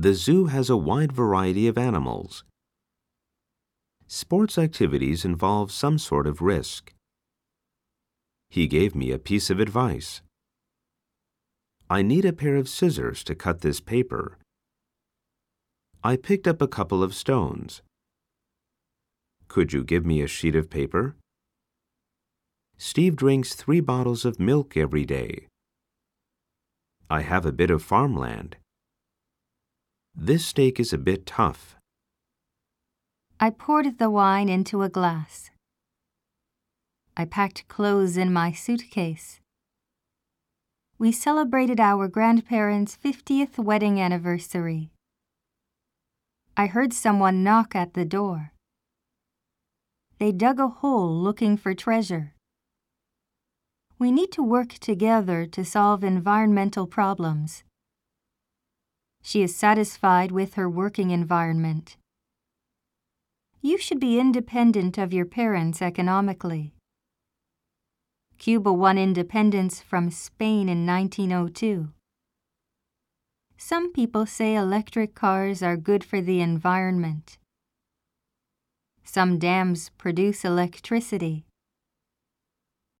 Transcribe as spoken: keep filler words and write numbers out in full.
The zoo has a wide variety of animals. Sports activities involve some sort of risk. He gave me a piece of advice. I need a pair of scissors to cut this paper. I picked up a couple of stones. Could you give me a sheet of paper? Steve drinks three bottles of milk every day. I have a bit of farmland. This steak is a bit tough. I poured the wine into a glass. I packed clothes in my suitcase. We celebrated our grandparents' fiftieth wedding anniversary. I heard someone knock at the door. They dug a hole looking for treasure. We need to work together to solve environmental problems. She is satisfied with her working environment. You should be independent of your parents economically. Cuba won independence from Spain in nineteen oh two. Some people say electric cars are good for the environment. Some dams produce electricity.